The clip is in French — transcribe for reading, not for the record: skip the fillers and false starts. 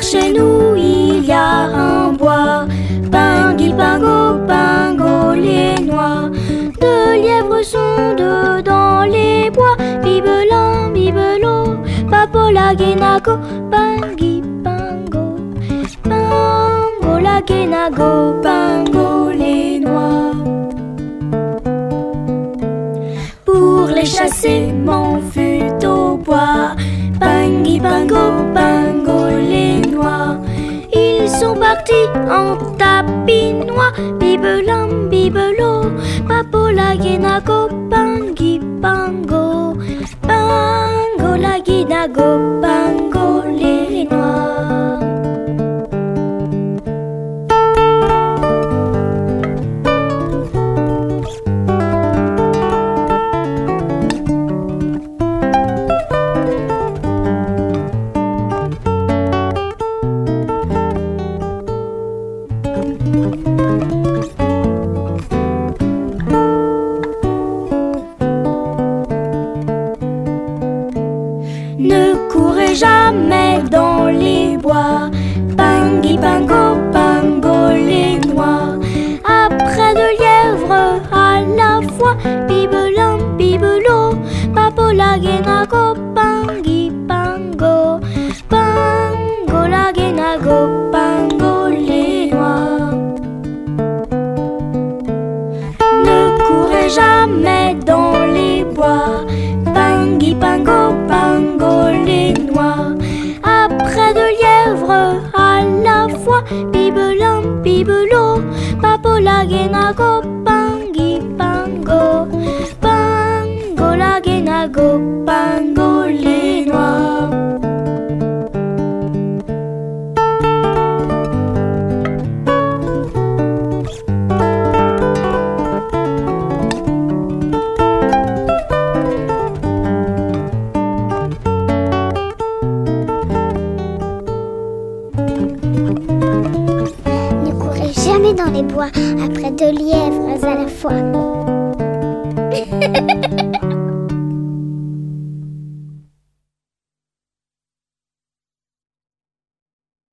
Vers chez nous il y a un bois. Pingui, pingo, pingo, les noix. Deux lièvres sont dedans les bois. Bibelin, bibelot, papola, guénago, pingui, pingo. Pingo, la guénago, pingo, les noix. Pour les chasser, m'en fut au bois. Pingui, pingo, pingo, les noix. Ils sont partis en tapinois. Bibelin, bibelot, papola, guénago, pingui, pango. Pango, la guénago, pango, les noix. Ne courez jamais dans les bois. Pingui, pingo, pingo, les noix. Après deux lièvres à la fois. Bibelin, bibelot, papola, guénago, pingui, pango. Pango, la guénago, pango, les noix. Ne courez jamais dans les bois. Pingui, pingo, pango, les noix. Après deux lièvres à la fois. Bibelin, bibelot, papola, guénago, pingui, pango. Pango, la guénago, pango, les noix. Ne courez jamais dans les bois après deux lièvres à la fois.